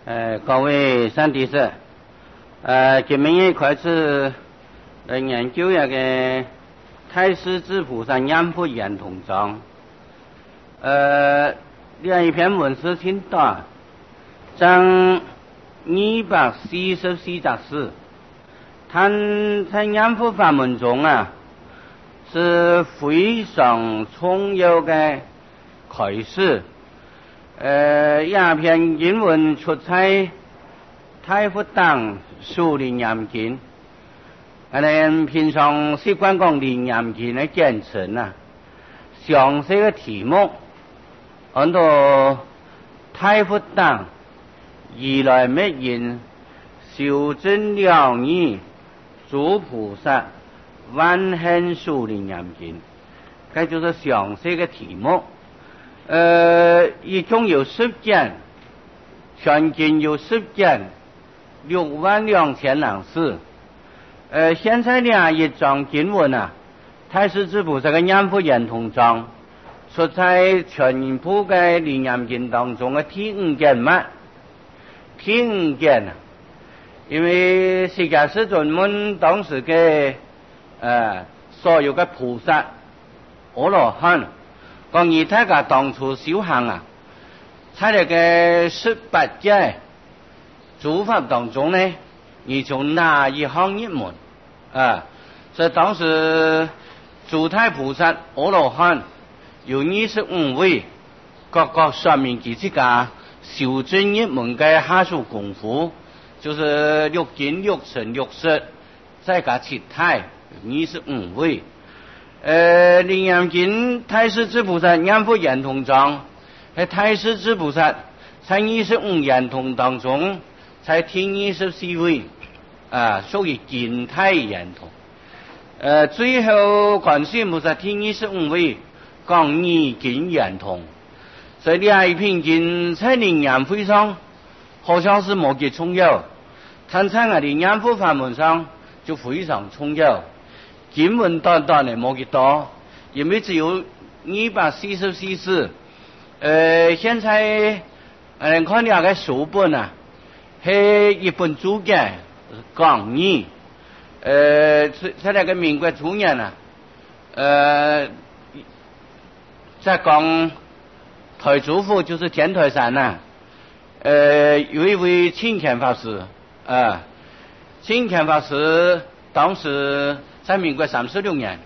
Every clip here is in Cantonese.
各位上帝师，今明日开始研究一个太师之菩萨念佛圆通章。这一篇文是挺短，章244章4。他在念佛法门中是非常重要的开始。这篇经文出在太佛堂数理念经，平常习惯讲理念经的简称详细的题目，按照太佛堂以来灭因修正了义诸菩萨万行数理念经，这就是详细的题目。一共有10卷，全经有10卷，62000字。现在一章经文太师之菩萨的念佛圆通章，出在全部的理念经当中的第5卷嘛。第5卷因为释迦世尊们当时的所有的菩萨、阿罗汉。讲以大家当初修行在那个18界诸法当中呢，你从哪一行入门所以当时诸太菩萨、阿罗汉有25位，各个说明自己的修正入门的下属功夫，就是6经、6乘、6识，再加其他25位。理念经太师之菩萨念佛圆通章，太师之菩萨在25圆通当中，才第24位属于经太圆通。最后观世音菩萨第25位讲义经圆通。所以这一篇经在理念会上好像是没几重要，但在我的念佛法门上就非常重要。经文短短的没几多，因为只有244字。现在看两个书本是一本注解讲义。在那个民国初年在讲台祖父就是天台山有一位清乾法师清乾法师当时在民国36年，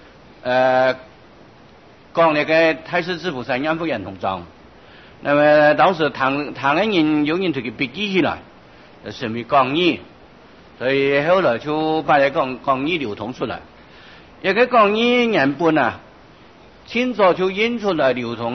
讲那个太师之菩萨念佛圆通章。那么当时唐人有人就给笔记起来，成为讲义，所以后来就把那讲义流通出来。一个讲义原本清早就印出来流通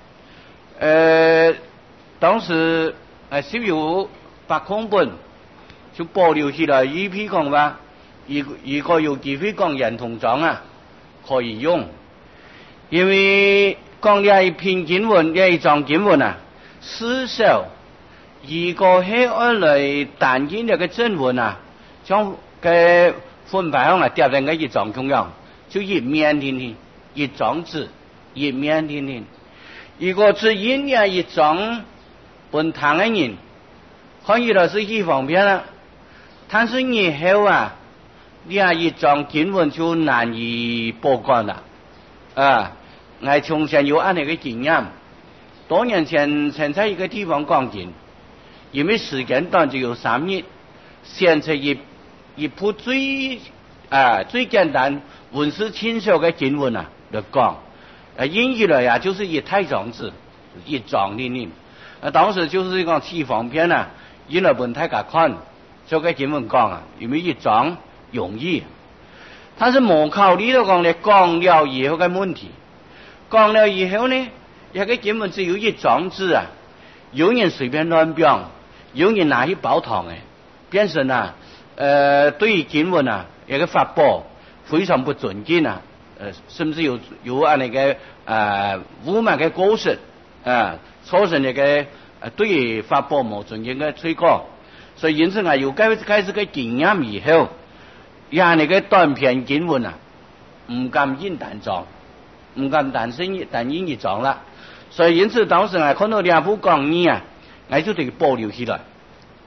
当时是有8空本，就保留起来一批讲话。如果有机会讲圆通章可以用，因为讲这一篇经文、这一章经文至少如果是按来单经这个正文将个分派上叠成个一章中央，就一面听听，一章字一面听听。如果只印一章本堂的人，看起来是很方便了，但是以后这一章经文就难以保管了我从前有那个经验，多年前曾在一个地方讲经，因为时间短只有3日，选择一部最简单、文字清晰的经文来讲，印起来就是一太章字，一章里当时就是讲起方便印了本太家看，这个经文讲因为一章容易，但是没考虑到讲了以后的问题。讲了以后呢，一个经文只有一章字有人随便乱标，有人拿去包堂变成对于经文一个发布非常不尊敬甚至有那个污蔑的过失造成那个对于发布没尊敬的罪过。所以因此有开始个经验以后，那个短篇经文不敢印单章，不敢单印一章了。所以因此当时看到2部讲义就得保留起来，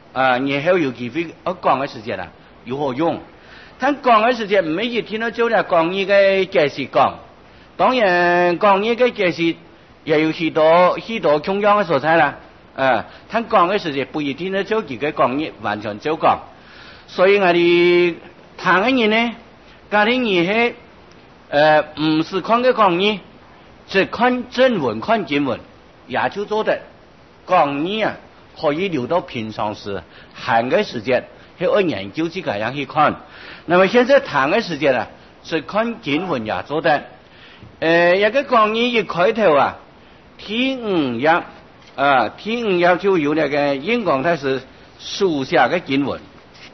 以後有機會我講嘅時節啊，如何用？但講嘅時節唔係一天都做啦，講呢個解釋講。當然講呢個解釋也有許多重要嘅所在啦。但講嘅時節不一定都做幾個講義，完全做講。所以我哋談嘅人呢，家庭兒係唔是看個講義，只看正文看經文，也就做得講義啊。可以留到平常時閒嘅時間去按研究這個樣去看。那麼現在談嘅時間啊，是看經文也做得。一個講義一開頭啊，第五頁就有那個英廣太師書下嘅經文。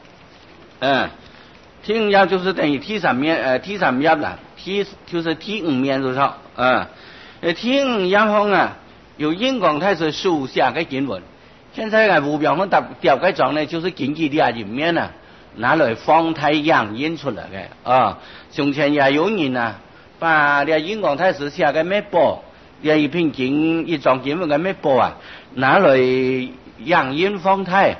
第五頁就是等於第三頁啦，就是第五面多少。第五頁後啊，有英廣太師書下嘅經文。現在啊，吳表峰調改章呢，就是根據呢一面啊，拿來放太陽印出來嘅。從前也有人啊，把呢英廣太師寫嘅咩報，呢一篇一章經文嘅咩報啊，拿來陽印放太，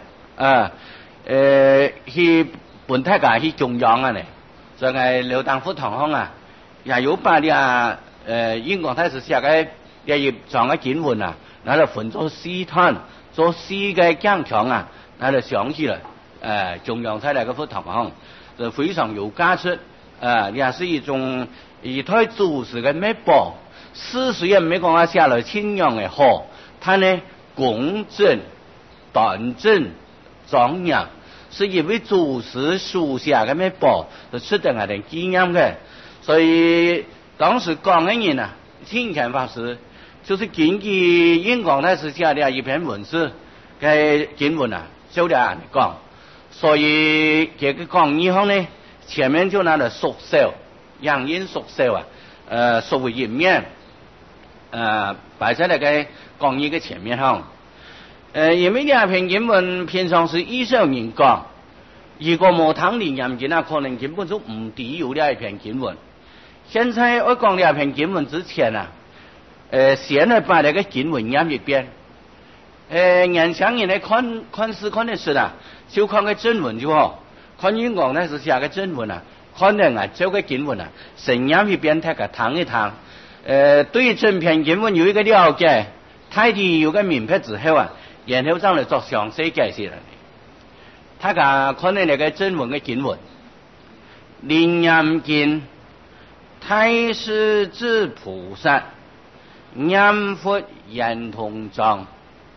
去本太家去中央啊呢，就係劉當福堂兄啊，也有把呢英廣太師寫嘅呢一章嘅經文啊，拿來分作詩團。做詩嘅講場啊，那就想起了，中央出來嘅副堂行，就非常有價值，也是一台組織嘅咩報，詩雖然沒講話寫來清樣嘅好，但呢公正、端正、莊嚴，是因為組織書寫嘅咩報，就出得我哋經驗嘅，所以當時講嘅人啊，清乾法師。就是根據英廣太師寫的一篇文字嘅經文啊，就嚟講，所以這個講義後呢，前面就拿來縮小，陽印縮小啊，縮為一面，擺在那個講義嘅前面後，因為呢篇經文平常是以少人講，如果冇談靈驗經啊，可能根本就唔抵有呢一篇經文。現在我講呢篇經文之前啊。先來把那個經文念一遍。年輕人來看詩看的是啦，就看個正文就好。看英廣那是寫個正文啊，看人啊這個經文啊，先念一遍，他個談一談。對整篇經文有一個了解，大體有個明白之後啊，然後再來做詳細解釋了。他個看的那個正文的經文，靈驗經，太師之菩薩。念佛圓通章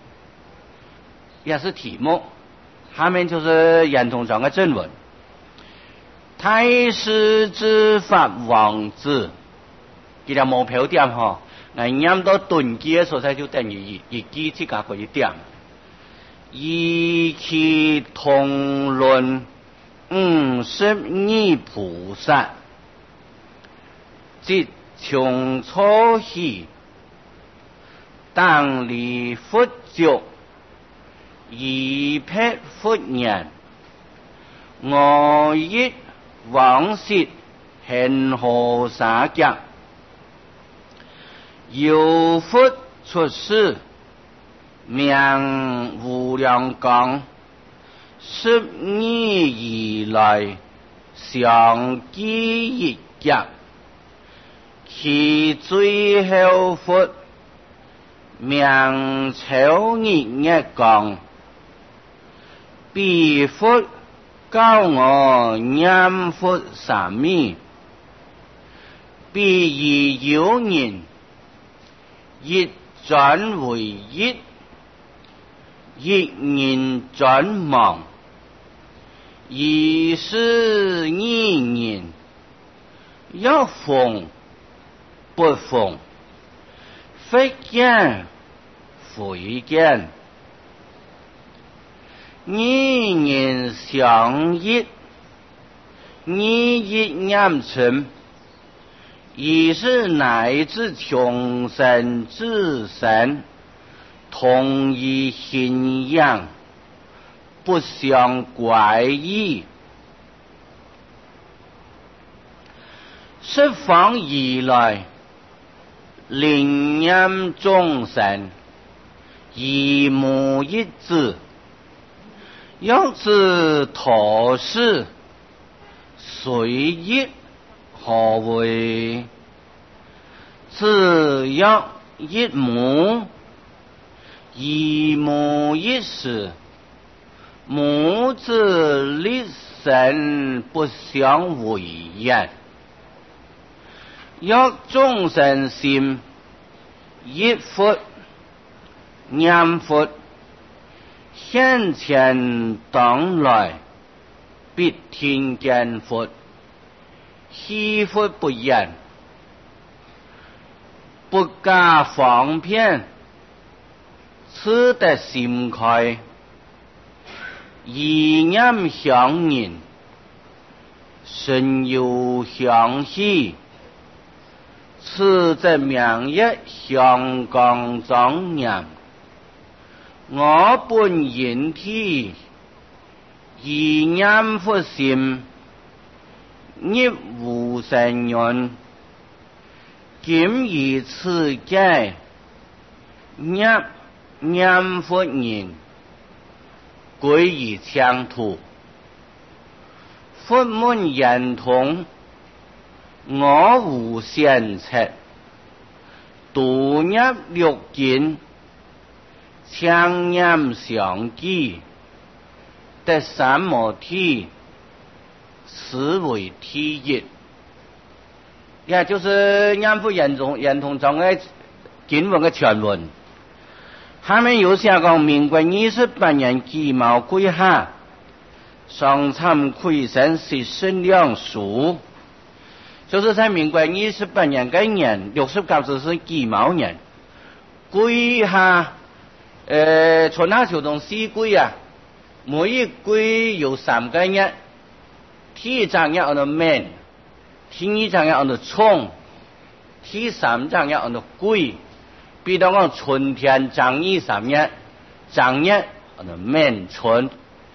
也是題目，下面就是圓通章的正文。太師之法王子，佢哋冇標點嗬，我念到頓記嘅所在就等於一記即個一點。一氣通論52菩薩，即從初起。當離佛足，一撇佛言，我憶往昔恆河沙劫，有佛出世，名無量光，12以來相繼一劫，其最後佛。名超日光，彼佛教我念佛三昧，彼以有人一轉為一，一人轉忘，一是一人，要逢不逢。非見非見，二人相依，你一念成，一是乃至窮生至善，同一信仰，不相怪異。十方以來，靈驗眾生，一母一子， 要知陀事，随意何为？只要一母，一母一事，母之立身不相违也。若众生心一佛念佛，现前当来必听见佛，惜佛不言，不加方便，此得心开，意念相应，身有相系，此则明日香港庄严。我本人体，意念佛心，业无生缘。今以此界，念佛人，归于疆土。佛门言通，我无限尺，度入六经，强念相继，得三摩地，实为体一。也就是念佛言通中的经文的全文。下面有写讲，民国28年己卯癸下，上参魁生是生两数，就是在民国28年该年69日是己卯年，癸下春夏秋冬4季啊，每一季有3个月，第1正月按照免，第2正月按照冲，第3正月按照癸。比如讲春天正月3月，正月按照免春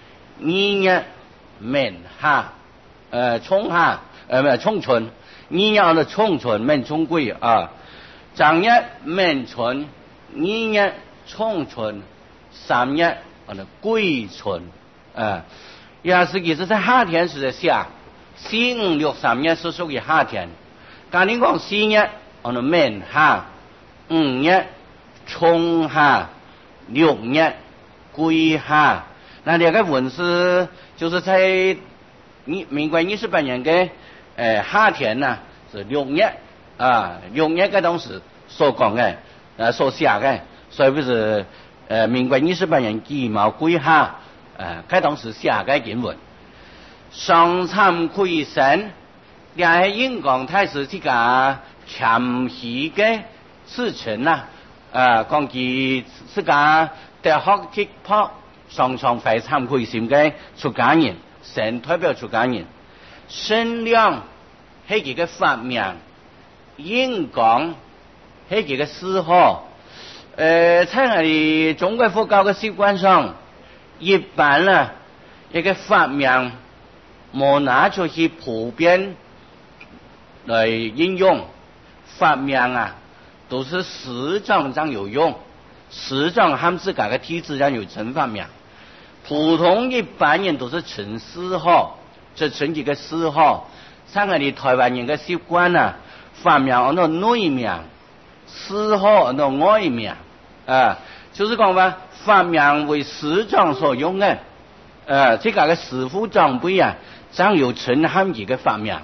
，2月免夏，冲夏，冲春，2月按照冲春，免冲癸啊，正月免春，2月冲春，3月按照癸春，也实际是在夏天是在下，4、5、6、3月是属于夏天。刚才讲4月按照免夏，5月冲夏，6月癸夏。那这个文字就是在民国28年的夏天呢，是6月啊，6月个当时所讲的所写的，所以不是民国28年己卯癸下个当时写的经文。上参魁生，也是印光太师这个谦虚的事情呐。讲其自家大学去跑，常常会参魁心嘅出家人，成代表出家人。身量係佢嘅發明，印光係佢嘅嗜好。在我哋中國佛教嘅習慣上，一般呢一個發明冇拿出去普遍來應用，發明啊都是實證上有用，實證他們自家嘅體制上有成發明。普通一般人都是純嗜好，就純幾個嗜好。像我哋台灣人嘅習慣啊，發明按照內名，嗜好按照外名，就是講話發明為實證所用嘅，這個嘅師父長輩啊，真有純含義嘅發明。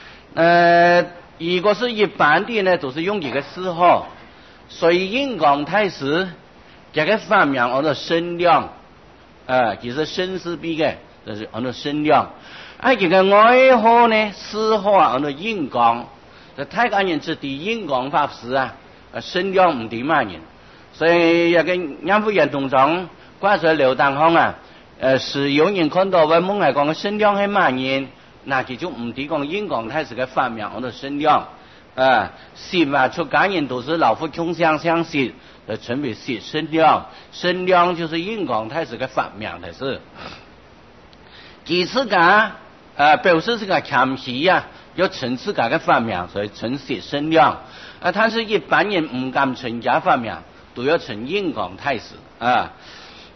如果是一般的呢，都是用這個嗜好，所以印光太師這個發明按照身量。其實身是比嘅，就是按照身量。這個愛好呢，嗜好啊，按照印光。這太監人之地印光法師啊，身量唔抵萬人。所以這個念佛言通中，掛在劉當行啊，是有人看到我蒙係講嘅身量係萬人，那佢就唔抵講印光太師嘅發明按照身量。信啊，出家人都是老夫共相信。稱為身量，身量就是印光太師嘅發明的事。其次個表示這個謙虛啊，要稱自家嘅發明，所以稱身量。但是一般人唔敢稱家發明，都要稱印光太師。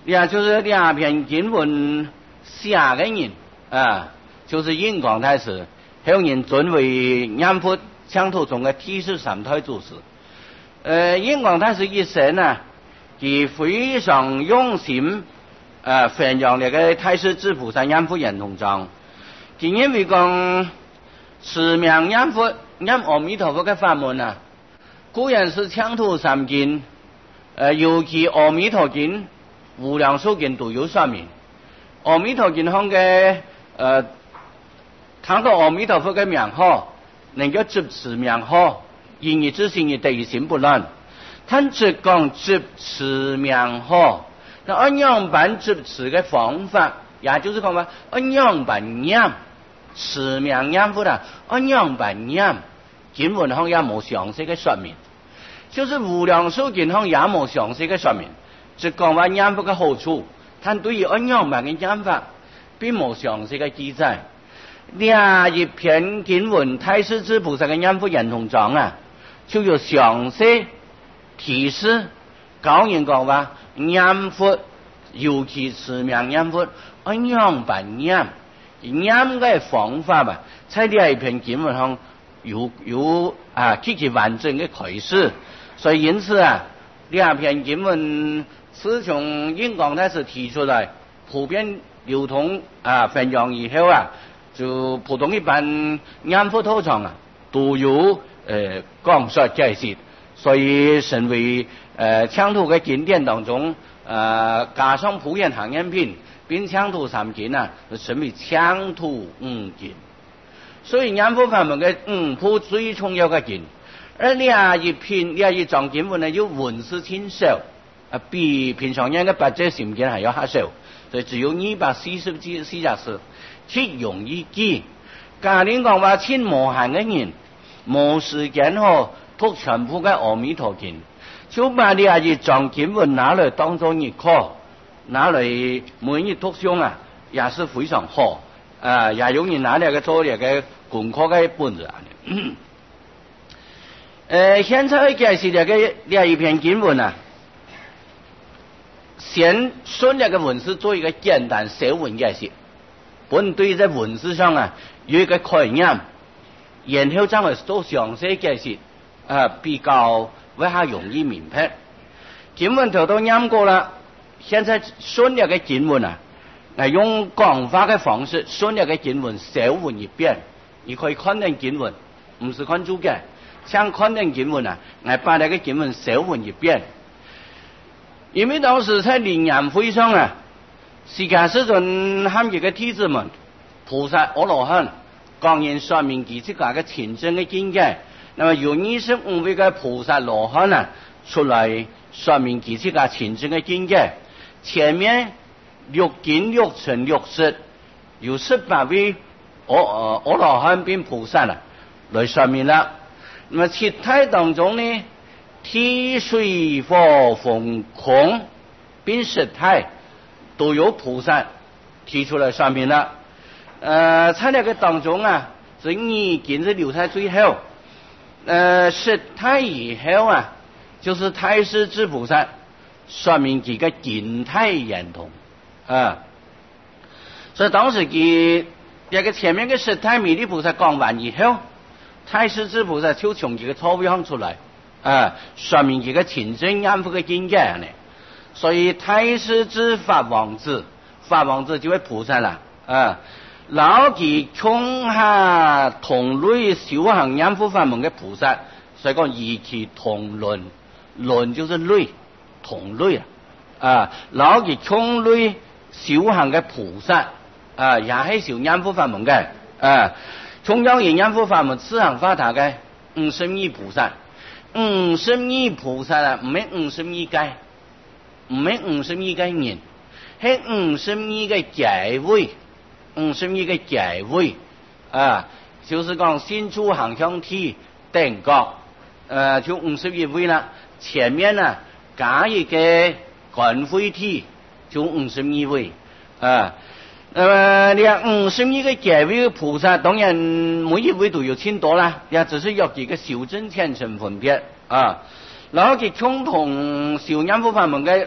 也就是两篇经文写的人啊，就是印光太师，还有人尊为念佛枪头中的第13代祖师。印光太师一生啊，佢非常用心宣扬那个太师之菩萨念佛圆通章。佢因为讲持名念佛念阿弥陀佛的法门啊，固然是枪头3经，尤其阿弥陀经、无量寿经都有说明。阿弥陀经上嘅谈到阿弥陀佛的名号，能够执持名号，因而之心而地心不乱。他只讲执持名号，那按样办执持的方法，也就是讲话按样办念持名念佛啦，按样办念经文上也冇详细的说明，就是无量寿经上也冇详细的说明，只讲话念佛的好处，但对于按样办的念法，并冇详细的记载。另一篇经文太师之菩萨的念佛圆通章啊，就有详细提示教人讲话念佛，尤其持名念佛按样办念的方法吧，在这一篇经文上有极其完整的解释。所以因此啊，这篇经文自从印光太师提出来，普遍流通宣扬以后啊，就普通一般念佛道场啊都有讲述解释。所以成为枪头的经典当中加上普遍行验品，并枪头3经啊，就成为枪头5经。所以念佛法门的5部最重要的经，而另一章经文呢，又文字清少比平常人的8节心经还要少，所以只有240字，极容易记。家人讲话亲无限的人，冇时间读全部的阿弥陀经，就把这一章经文拿来当作日课，拿来每日读诵啊，也是非常好也容易拿来做这个功课的本子现在解释这一篇经文啊，先顺这个文字做一个简单小文解释，本对在文字上啊有一个概念，然后再来做详细解释比较为较容易明白。经文头都念过了，现在顺这个经文啊，用讲法的方式顺这个经文小文一遍，你可以看那经文，不是看注解，像看那经文啊，把那个经文小文一遍。因为当时在灵岩会上啊，释迦世尊和几个弟子们，菩萨阿罗汉，讲言说明自己个前真的境界。那么有25位的菩萨罗汉啊，出来说明自己个前真的境界。前面6经6乘6识，有18位阿罗汉并菩萨来说明了。那么其他当中呢，地水火风空并实态都有菩萨提出来说明了。在那个当中啊，是2经是留在最后。实态以后啊，就是太师之菩萨说明几个静态圆通所以当时这个前面的实态弥勒菩萨讲完以后，太师之菩萨就从这个错位上出来说明这个前真念佛的境界呢。所以太师之法王子就为菩萨了老其穷下同类修行念佛法门的菩萨，所以讲以其同论，论就是类，同类老其穷类修行的菩萨也是修念佛法门的同样以念佛法门四行法塔的52菩萨，52菩萨唔係52屆，唔係52個人，係52個階位，52個階位就是講先出行向體定覺就51位啦。前面加一個觀慧體就52位那麼呢52個階位的菩薩，當然每一位都有千多啦，也只是有幾個修正虔誠分別然後佢共同修念佛法門嘅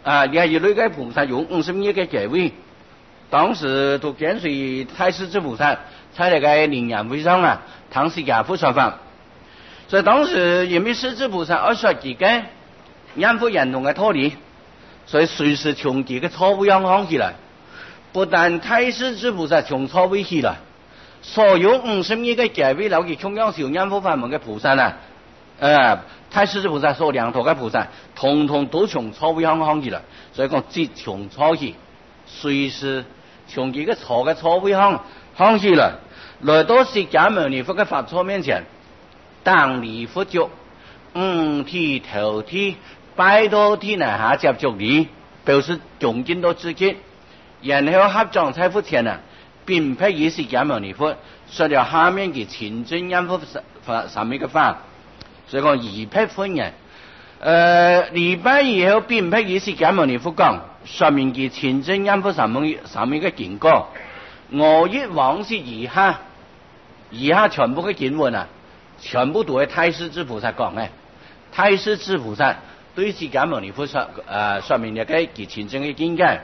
廿二类嘅菩萨有52个阶位，当时都跟随太师之菩萨在那个灵岩会上啊，唐释迦佛说法。所以当时因为狮子菩萨而说自己念佛人同嘅道理，所以随时从自己错位向起来。不但太师之菩萨从错位起来，所有52个阶位留住中央小念佛法门嘅菩萨啊，太师之菩萨所两头嘅菩萨，统统都从错位向起来。所以讲即从错起，随时从自己错嘅错位向起来，来到释迦牟尼佛嘅法座面前。当礼佛足，五體投地，拜到天下下接觸禮，表示恭敬到至極。然後合掌在佛前啊，並不以釋迦牟尼佛說了下面嘅前尊因佛上面嘅法，所以講二匹分人。禮拜以後並不以釋迦牟尼佛講上面嘅前尊因佛上面嘅經過，我一往是以下全部嘅經文啊。全部都係太師之菩薩講嘅，太師之菩薩對釋迦牟尼佛說明嘅佢前證嘅見解。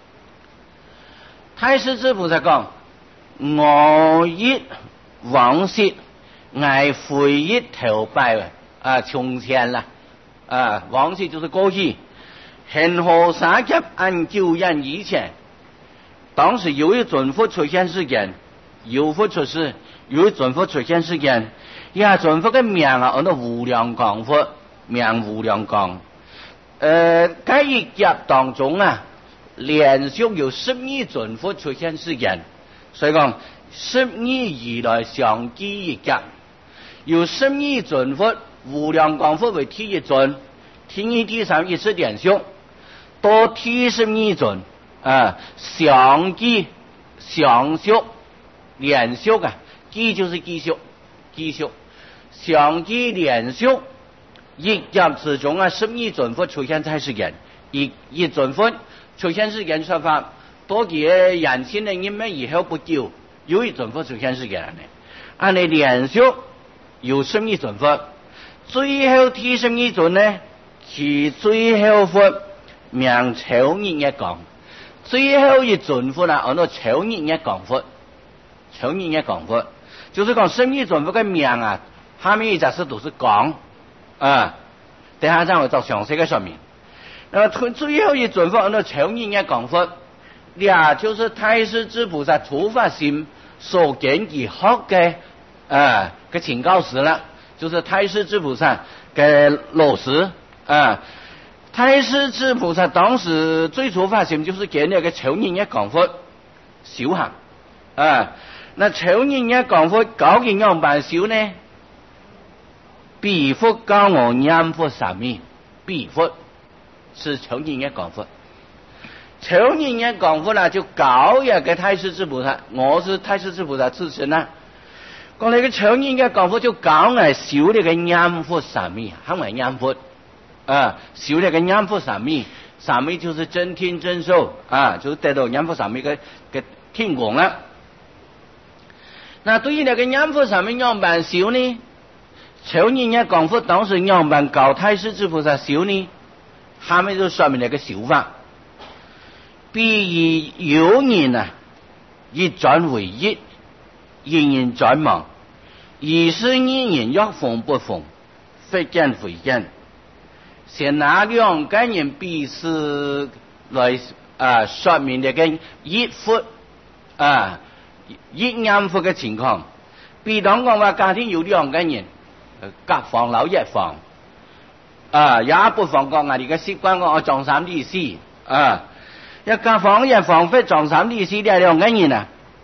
太師之菩薩講：我一往昔，我回憶頭拜從前啦，往昔就是過去。恆河沙劫按救人以前，當時有一尊佛出現世間，有佛出世，有一尊佛出現世間。尊佛嘅名啊，叫做無量光佛，名無量光。該一劫當中啊，連續有12尊佛出現世間，所以講12而來相繼一劫，有12尊佛，無量光佛為第一尊，第二、第三一次連續，到第12尊相繼相續連續啊，繼就是繼續。相繼連續一劫之中啊，12尊佛出現在世間，一尊佛出現世間說法，多幾人心的因為以後不久，有一尊佛出現世間呢，按你連續有12尊佛，最後第12尊呢，其最後佛名超日一講，最後一尊佛呢，叫做超日一講佛，超日一講佛。就是講12尊佛嘅名啊，下面一隻是都是講等下再會做詳細嘅說明。那麼最後一尊佛叫做超日一講佛，就是太師之菩薩初發心所見而學嘅個請教師啦，就是太師之菩薩嘅老師太師之菩薩當時最初發心就是見那個超日一講佛修行那超日一講佛究竟樣辦修呢？必佛教我念佛三昧，必佛是超日一講佛。超日一講佛啦，就教一個太師之菩薩，我是太師之菩薩自身啦。講你個超日一講佛就教我修呢個念佛三昧，喊我念佛修呢個念佛三昧，三昧就是真聽真受就是得到念佛三昧嘅聽講啦。那對於那個念佛三昧樣辦修呢？超日一講佛當時樣辦教太師之菩薩修呢？下面就說明那個修法，必以有人一轉為一，人人轉忘，而是人人若逢不逢，非見非見。先拿兩個人彼此來說明那個一佛一念佛嘅情況，比當講話家庭有兩個人，隔房樓一房，也不妨講我哋嘅習慣講我撞三利四，一隔房一房非撞三利四呢兩個人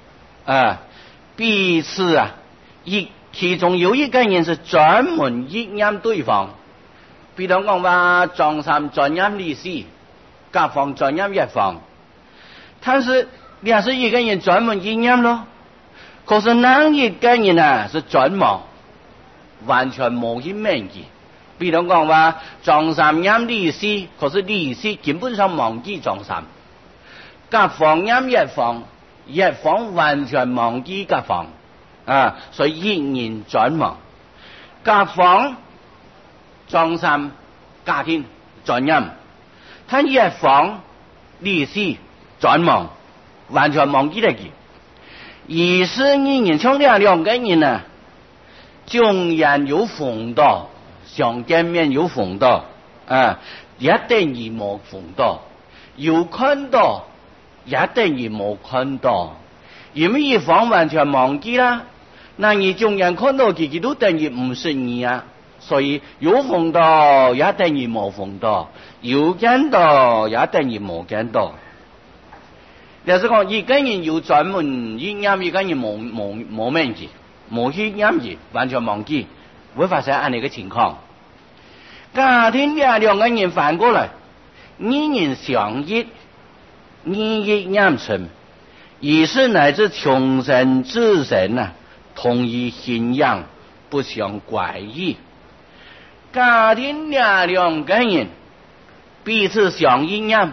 彼此其中有一個人是專門一念對方，比當講話撞三專念利四，隔房專念一房，但是也是一個人專門一念咯，可是那一個人是專忘，完全冇去銘記。比如講話撞三念利四，可是利四基本上忘記撞三，隔房念一房完全忘記隔房所以一念專忘，隔房撞三家庭專念， 他越放历史转忘，完全忘记了佢。而是人从两个人啊，纵然有逢到，想见面有逢到啊，一定而冇逢到，有看到一定而冇看到，因为一方完全忘记啦。那你纵然看到佢都等于唔是你啊，所以有逢到也等于冇逢到，有见到也等于冇见到。就是讲一个人有专门一念，一个人冇忘记，冇去念记，完全忘记，会发生安尼个情况。家庭两个人反过来，一人相依，一意念成，而是乃至穷神至神啊，同一信仰，不相怪异。家庭两个人彼此相依念。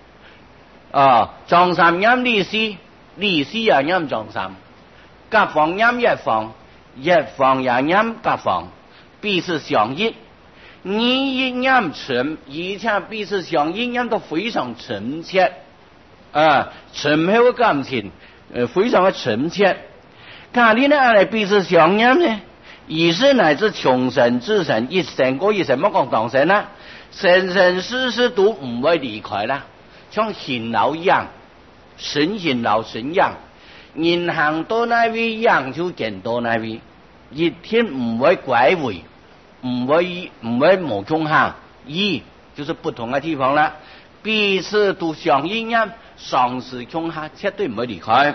张三念李四，李四也念张三，甲方念一方，一方也念甲方，彼此相依，你一念深，而且彼此相依念得非常深切，深厚的感情，非常的深切。家里呢，来彼此相念呢，而是乃至穷神至神，一生过一生，乜講當神啦，生生世世都唔會離開啦。像勤勞一樣，神勤勞神養，人行到那位養就見到那位，一天唔會拐回，唔會無中行，就是不同的地方啦，彼此都相依念，上司中下絕對唔會離開。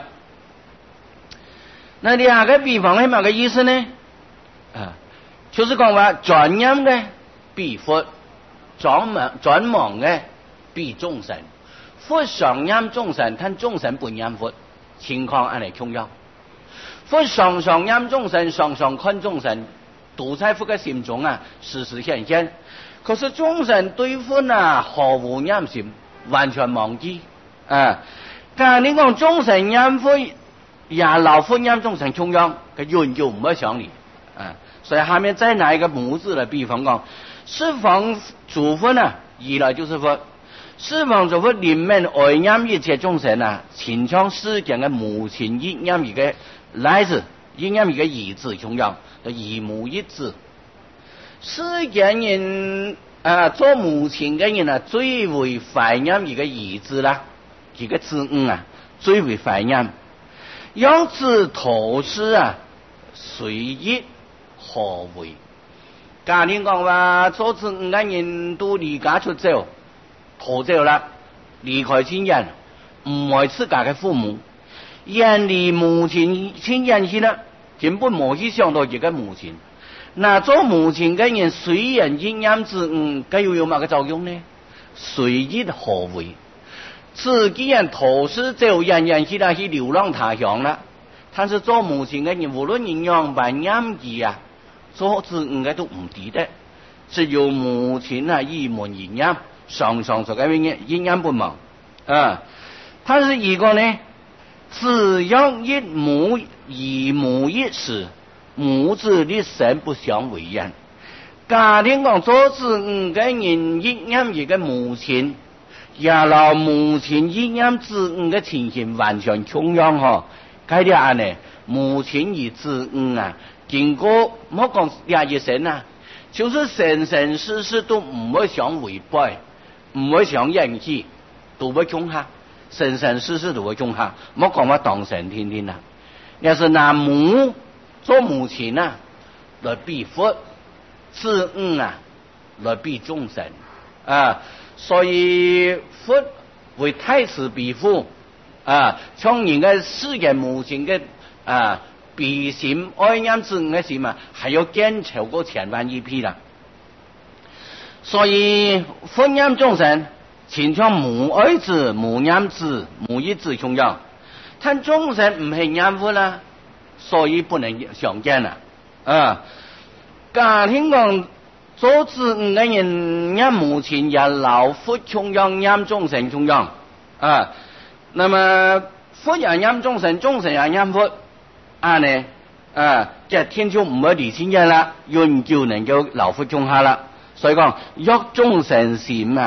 那兩個比方係乜個意思呢？就是講話專念嘅比佛，專忙嘅比眾生。佛常念眾生，但眾生不念佛，情況安尼重要。佛常念眾生，常看眾生，都在佛嘅心中啊，時時顯現。可是眾生對佛啊，毫無念心，完全忘記但你講眾生念佛，也老佛念眾生重要，佢永久唔會想你所以下面再拿一個母字的比方講，十方諸佛呢，一來就是佛。十方諸佛裡面愛念一切眾生啊，親像世間嘅母親一念一個來自，一念一個兒子重要，一母一子。世間人做母親嘅人最為懷念一個兒子啦，一個子女最為懷念。讓子投師隨意何為？家庭講話做子女嘅人都離家出走。逃走啦，離開親人，唔愛自家嘅父母，遠離母親親人去啦，根本冇去想到一個母親。那做母親嘅人雖然依念子女，佢又有乜個作用呢？隨意何為？自己人逃師走遠去啦，去流浪他鄉啦。但是做母親嘅人，無論你樣扮念記做子女嘅都唔抵得，只有母親一門一念。常做嘅一念不忘但是一個呢，只要一母一子，母子的神不相為人。家庭講做子女嘅人一念一個母親，也老母親一念子女嘅情形完全重樣佢哋安尼，母親與子女經過冇講廿一生就是生生世世都唔會想違背。唔會想人氣，都會中下，生生世世都會中下。莫講話當神天天要是拿母做母親來比佛，子女來比眾生所以佛為太子比父從人嘅世間母親嘅比心愛念子女嘅心還要更超過千萬億倍啦。所以佛念眾生，親像母愛子、母念子、母一子重要。但眾生唔係念佛啦，所以不能相見啦。家庭講做子女嘅人念母親也老佛重要，念眾生重要那麼佛也念眾生，眾生也念佛即係天就唔會離親人啦，永久能夠老佛中下啦。所以講欲眾生善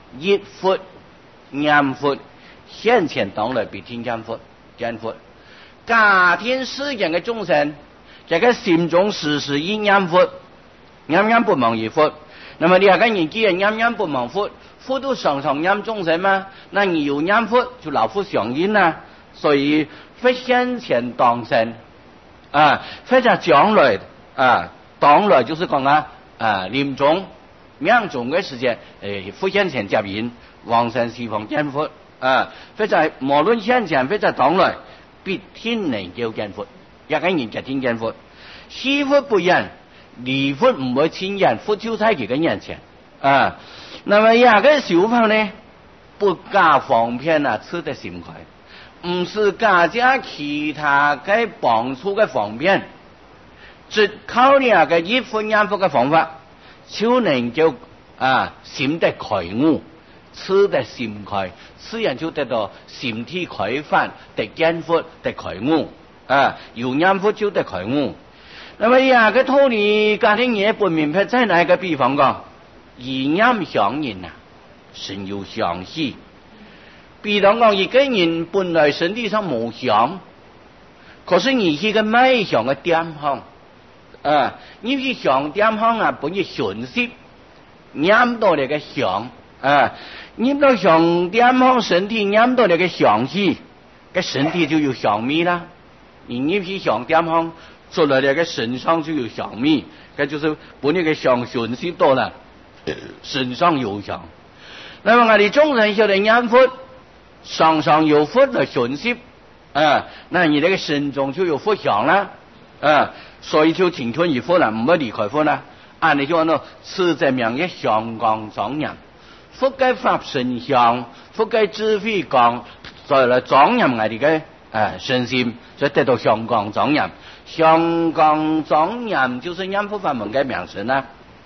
一佛、念佛，现前当来必听见佛，见佛。家庭世间嘅众生，这个心中时时以念佛，念念不忘一佛。那么两个人既然念念不忘佛，佛都常常念众生嘛，那你有念佛就老佛相应啦。所以佛现前当生啊，佛在将来啊，当来就是讲临终命终嘅时间，佛现前接引，往生西方见佛啊，佛在无论现前，佛在当来必天能叫见佛，一个人就听见佛，西佛不言。离佛唔會親人，佛就在佢嘅眼前啊。那麼一個小朋呢，不加方便啊，吃得心快，唔是加其他嘅幫助嘅方便，只靠呢個一分兩佛嘅方法，就能夠心得開悟，吃得心快，自然就得到心體開發，得見佛，得開悟啊，有念佛就得開悟。那麼呀，個道理家庭也不明白，在哪個地方講？以念相應啊，神有相喜。比方講，一個人本來身體上冇想，可是你是個賣相嘅點行啊，你是想點行啊，本是訊息，念到那個想啊，念到想點行身體念到那個相喜，個身體就有相密啦。你是想點行。出來那個身上就有相密，這就是本那個相訊息多了，身上有相。那麼我哋眾人曉得念佛，常常有佛的訊息啊，那你那個身中就有佛相啦啊，所以就停存於佛啦，唔會離開佛啦。按你就話呢，此者名曰相光莊嚴，佛嘅法身相，佛嘅智慧光，再來莊嚴我哋嘅身心，所以得到相光莊嚴。相光莊嚴就是念佛法門嘅名稱啦。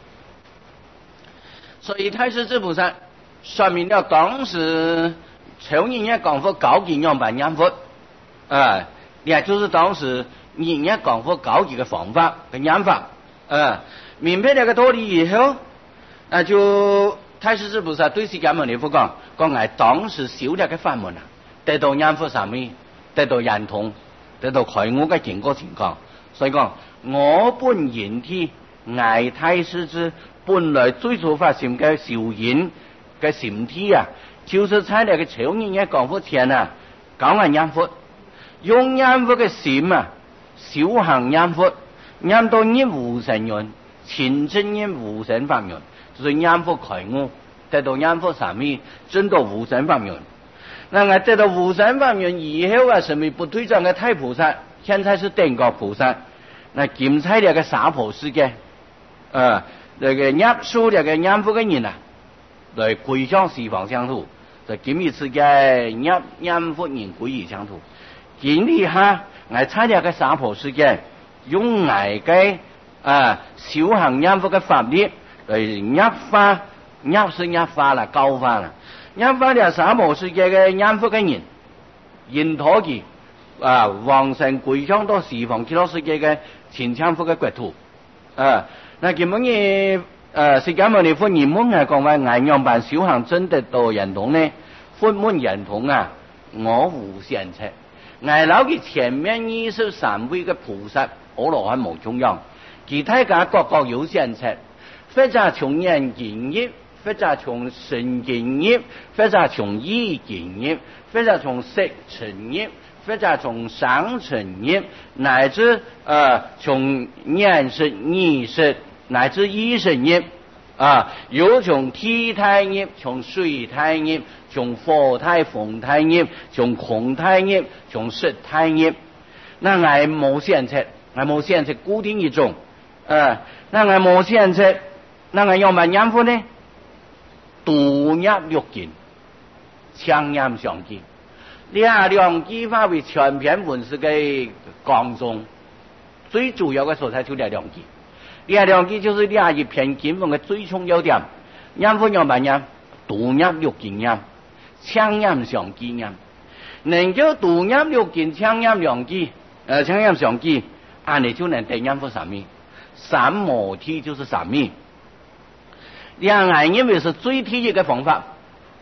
所以太上智菩薩說明了當時朝人家講佛高級樣板念佛也就是當時人家講佛高級嘅方法嘅念法明白這個道理以後就太上智菩薩對釋迦牟尼佛講我當時修了嘅法門得到念佛上面得到認同得到開悟嘅經過情況，所以講我本人體愛太師之本來最初發心嘅修行嘅心體就是在那個朝人嘅講佛前講下念佛，用念佛嘅心修行念佛，念到念無神緣，親證念無神法緣，就是念佛開悟，得到念佛三昧，證到無神法緣。那我得到無神法緣以後什麼不退轉嘅太菩薩，現在是等覺菩薩。那今在那個娑婆世界，那個念書那個念佛嘅人來歸向西方淨土，就今日世界念佛人歸於淨土。今日我在那個娑婆世界，用我嘅修行念佛嘅法律來念法，念是念法啦，教法啦。念法了娑婆世界嘅念佛嘅人，引導佢往生歸向到西方極樂世界嘅前羌佛嘅國土那今日釋迦牟尼佛原本係講話我樣辦修行真得到人同呢，佛門人同我無限尺，我老嘅前面23位嘅菩薩阿羅漢無中央，其他家各各有限尺，或者從人經業，或者從神經業，或者從意經業，或者從色塵業，或者從想塵業，乃至從念識、意識，乃至意識業有從體態業，從水態業，從火態、風態業，從空態業，從色態業。那我冇限制，我冇限制固定一種那我冇限制，那我要乜念佛呢？獨念六經，強念上經，兩句話為全篇文字嘅講中，最主要嘅所在就兩句。兩句就是一篇經文嘅最重要點。念佛要乜念？獨念六經念，強念上經念。能夠獨念六經，強念兩句，強念上句，你就能得念佛三昧。三摩地就是三昧。兩岸因為是最第一個方法，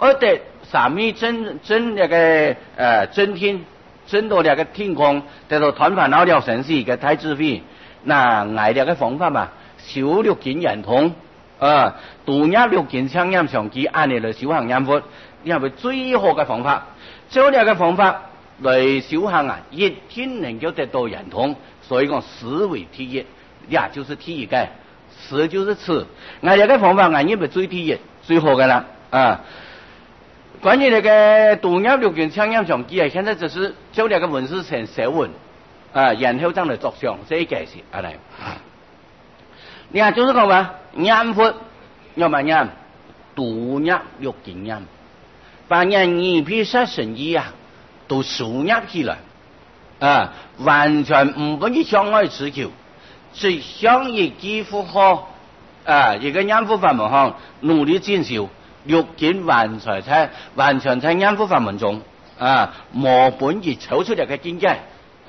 而得上面真那个真天真到那个天空，得到团烦恼了神是嘅太智慧，那挨了个方法嘛，修六根圆通，度入六根香烟上机，按你嚟修行念佛，呢係咪最好嘅方法？照呢個方法嚟修行啊，一天能夠得到圓通，所以講思為第一，呀就是第一嘅，思就是次，挨呢個方法挨呢咪最第一最好嘅啦關於那個度入六根香煙上機啊，現在只是照呢個文字成寫文然後將嚟作上，這一件事嚟。你看就是講嘛，念佛要嘛念度入六根念，把人二皮殺神意都數入起來完全唔可以相愛持久，只相依幾乎好一個念佛法門行努力進修，六根完全在念佛法門中冇本而抽出嚟嘅境界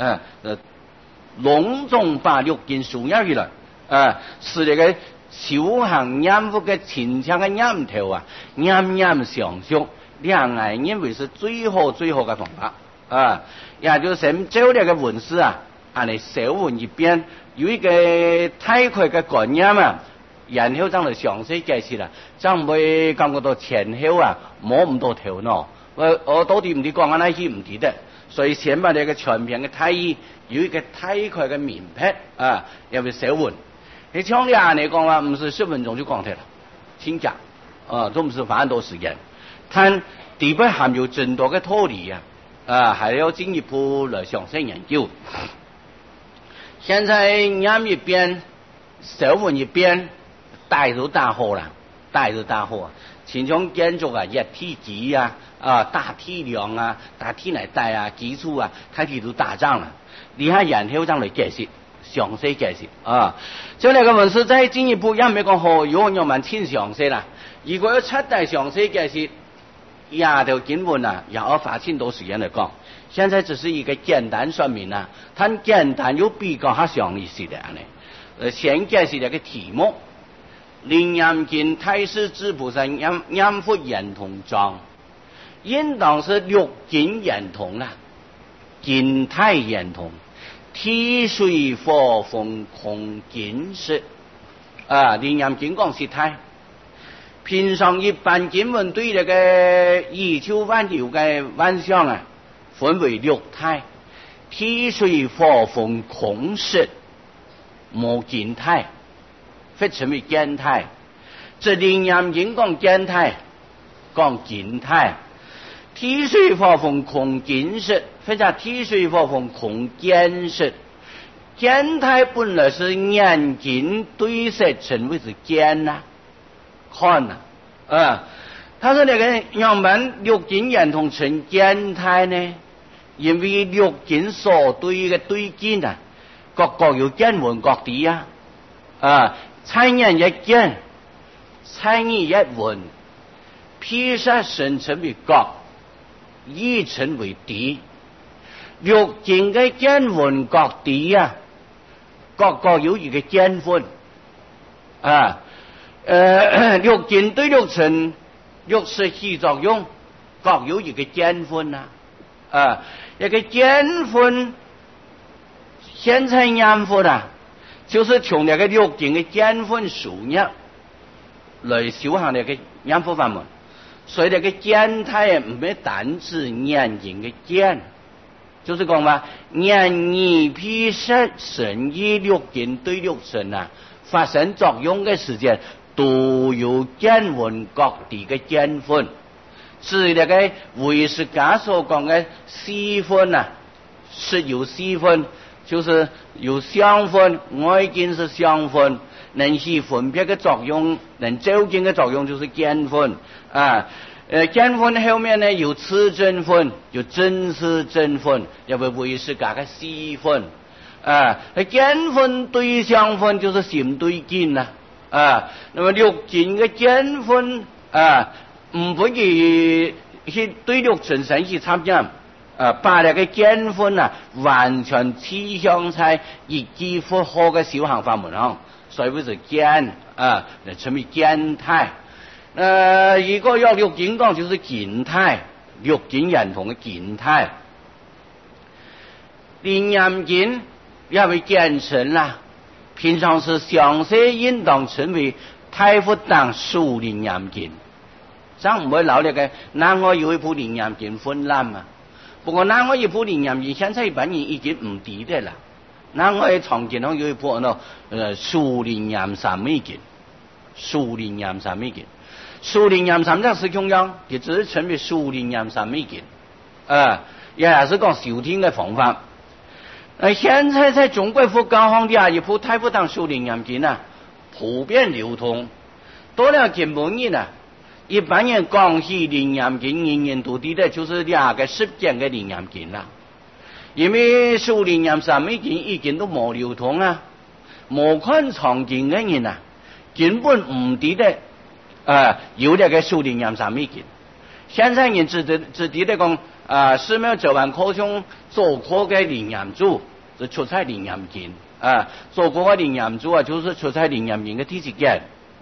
隆重把六根數入起來是那個修行念佛嘅前強嘅念頭念念相續，兩個認為是最好嘅方法也就是照呢個文字你寫文一邊有一個太快嘅觀念然後將嚟詳細解釋啦，將唔會感覺到前後摸唔到頭腦，我到底唔知講緊那些唔記得，所以先把呢個全篇嘅太醫有一個太快嘅明白要會寫文。你像你嚟講話，唔是10分鐘就講得了，請講都唔是花很多時間，但裏邊含有真多嘅道理還要進一步來詳細研究。現在念一邊寫文一邊大都大好啦，前種建築一體機大體量大體內帶基礎大體都打仗啦，你看然後將來解釋詳細解釋就那個文字再進一步也沒講好，有我們親詳細啦，如果要徹底詳細解釋呀條經文也要花很多時間嚟講，現在只是一個簡單說明但簡單又比較還詳細的先解釋這個題目，楞嚴經太師智菩薩念佛圓通章，應當是六根圓通根太圓通，體水火風空見識楞嚴經講實態，平常一般經文對那個以求萬有嘅萬象分為六態，體水火風空識冇見態，分成為見態。這楞嚴經講見態，講見態，體水火風空見識，分成體水火風空見識。見態本來是眼睛對色成為是見看他說那個讓我們六根圓通成見態呢，因為六根所對嘅對境各有見聞各地猜眼一見，猜耳一聞，披薩神成為覺，意成為地，六根嘅見聞各地各有一個見分六根對六塵六識起作用，各有一個見分一個見分現在念佛就是從那個六根的見分數入來修行那個念佛法門，所以那個見態唔係單指眼睛的見，就是講嘛眼耳鼻舌身意六根對六塵發生作用的時間都有見聞各地的見分，是那個唯識家所講的四分是有四分，就是有相分，外境是相分，能起分別的作用，能照見的作用就是見分見分後面呢有次真分，有真次真分，又為唯識家的四分見分對相分就是心對境那麼六根的見分唔可以去對六塵生起參加把那個見分完全趨向在一機不可的修行法門所以不是見成為見態一个要六经讲就是静态，六经言同的静态。灵验经也为简称啦，平常是详细应当称为太福当数灵验经。咱唔会老那个，南我有一部灵验经分烂嘛。不过南我一部灵验经，现在一般人已经唔记得啦。南我常见上有一部数灵验三昧经，数灵验三昧经。数灵验三藏是中央，就只是称为数灵验三昧经，也是讲修听的方法。现在在中国佛教行的一部太福当数灵验经啊，普遍流通。多了经文人啊，一般人讲起灵验经，人人都记得就是2个10件的灵验经啦。因为数灵验三昧经已经都冇流通啊，冇看常经的人啊，根本唔记得。有那个数灵验三昧经，现在人只记得讲寺庙做完课中做课的灵验主是出彩灵验经做过的灵验主啊，就是出彩灵验经的第几件。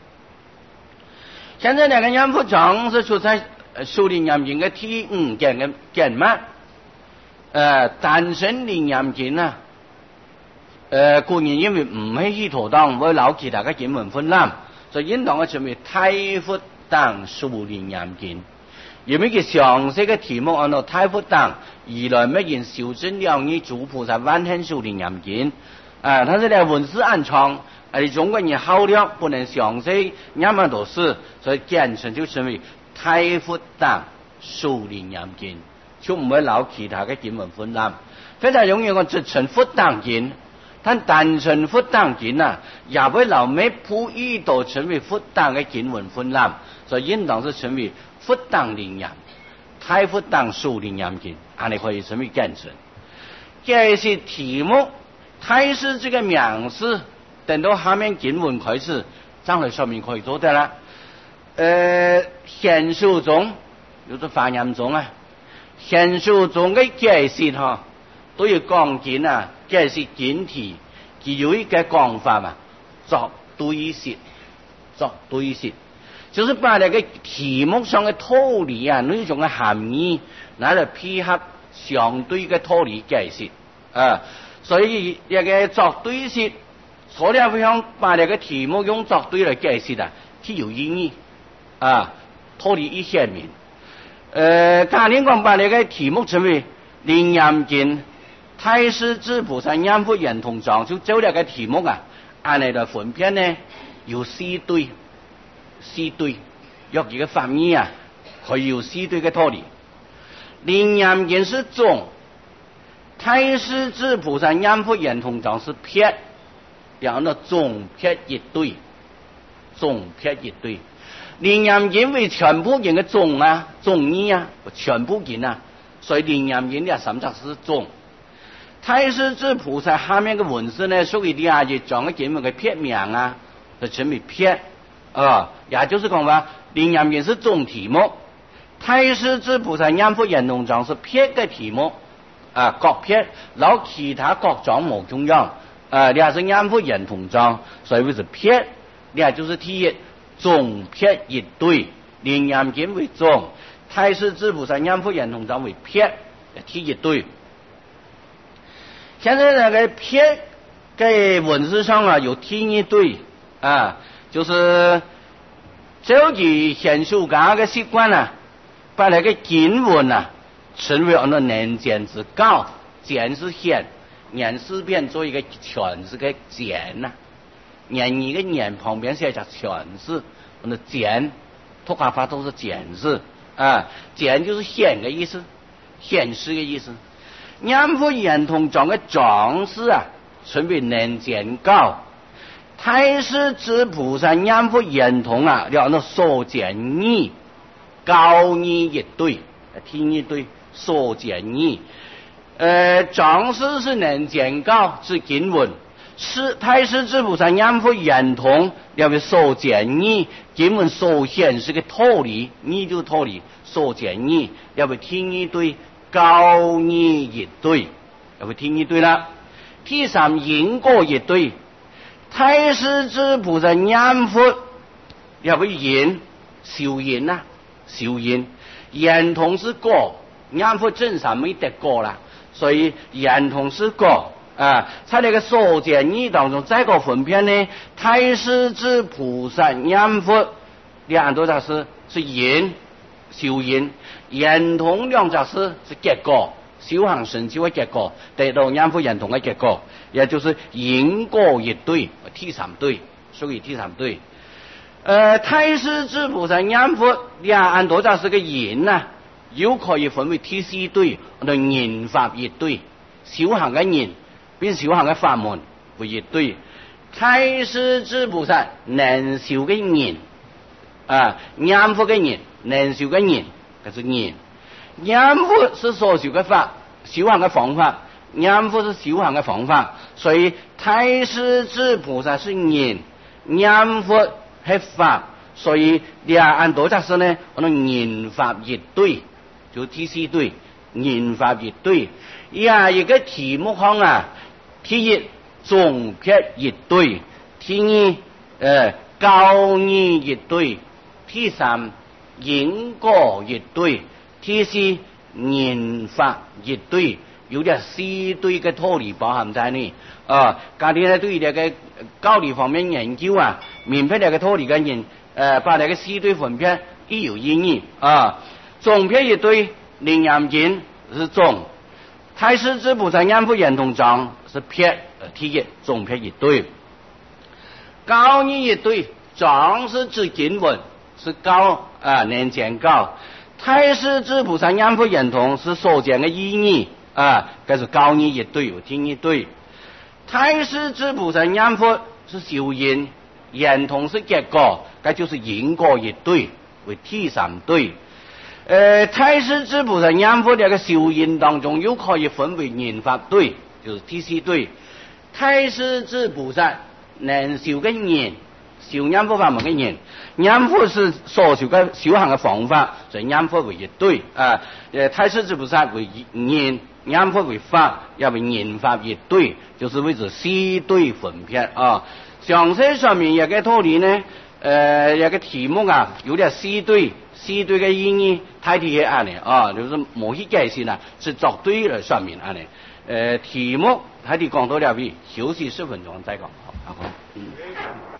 现在那个念佛章是出彩数灵验经的第5件的件嘛，单身灵验经啊，古人因为唔系依妥当，会老其他嘅经文分烂。所以应当嘅称为太福当数灵验经，因为佢详细嘅题目按照太福当，以来乜人修真了义诸菩萨万行数灵验经，它是嚟文字暗藏，中国人好了不能详细那么多事，所以简称就称为太福当数灵验经，就唔会老其他嘅经文分烂。非常容易講直稱福當經，但單稱福當經啊，也會老咩普意都稱為福當嘅經文分爛，所以應當是稱為福當靈驗，太福當數靈驗經，你可以稱為簡稱。這些題目，太師這個名詞，等到下面經文開始，將來說明可以做得啦。顯數中，就是發音中啊，顯數中嘅解釋哈。都要講經啊，這是經題，佢有一個講法嘛，作對説，作對説，就是把那個題目上嘅道理啊，那種嘅含義，拿來配合相對嘅道理解釋啊，所以那個作對説，所以會想把那個題目用作對來解釋啊，佢有意義啊，道理一顯明。假如講把那個題目稱為靈驗經。太師智菩薩念佛圓通章就做了個題目啊，按嚟嚟分辨呢有4對，有幾個翻譯啊，可以有4對嘅道理。靈驗經是總，太師智菩薩念佛圓通章是撇，然後呢總撇一對，總撇一對。靈驗經為全部經嘅總啊，總義啊，全部經啊，所以靈驗經嘅三則是總。太師智菩薩下面嘅文字呢，屬於第二節講嘅經文嘅撇名啊，就稱為撇也就是講話靈驗經是總題目，太師智菩薩念佛圓通章是撇嘅題目各撇，然後其他各章冇重要你還是念佛圓通章，所以為是撇，你還就是第一總撇一對，靈驗經為總，太師智菩薩念佛圓通章為撇，第一對。現在那個撇在文字上啊有第一對就是照住顯數家嘅習慣啊，把那個經文啊稱為那年簡之高，簡是顯，年四邊做一個全是個簡年一個年旁邊寫着全是，那簡托卡法都是簡字簡就是顯的意思，顯示的意思。念佛圓通章嘅章字啊，稱為年簡高。太師智菩薩念佛圓通啊，了那所簡義高義一對，聽一對所簡義。章字是年簡高之經文，是太師智菩薩念佛圓通了為所簡義，經文所顯示嘅道理，義就道理，所簡義了為聽一對。高義一對，又會聽一對啦。第三因果一對，太師智菩薩念佛又會因受言呐，受言，言同是果，念佛正常没得果啦，所以言同是果啊。在那个所见义当中，这个分辨呢，太师之菩萨念佛两多则是言，受言，言同两则是结果。修行成就的结果，得到念佛言同的结果，也就是因果一对，第三对，属于第三对。太师之菩萨念佛两多则是个因呐，又可以分为第四对，因法一对，修行的因，并修行的法门为一对。太师之菩萨能修的因念佛的因，能修的因，这是因。念佛是所修的法，修行的方法，念佛是修行的方法，所以太师之菩萨是因，念佛是法，所以两多则是呢，因法一对，就第四对，因法一对。一个题目上第一总撇一对，第二高义一对，第三因果一对，第四因法一对，有点四对的道理包含在内家庭呢对这个教理方面研究明白这个道理的人把这个四对分别亦有意义总撇一对，灵验经是总，太师之菩萨念佛言同章是撇，第一总撇一对，高义一对，章是指经文，是高年前高。太师之菩萨念佛言同是所讲的意义这是高义一对，有听一对。太师之菩萨念佛是修因，言同是结果，这就是因果一对，为第三对。太师之菩萨念佛这个修因当中，又可以分为因法对，就是第四对。太师之菩萨能修的因，修念佛法门的因，念佛是所修的修行的方法，所以念佛为一对太师之菩萨为因，念佛为法，也为因法一对，就是为这四对分别详细说明一个道理呢一个题目有点四对的意义太低就是冇去解释是作对来说明题目还得讲到了位，休息10分钟再讲好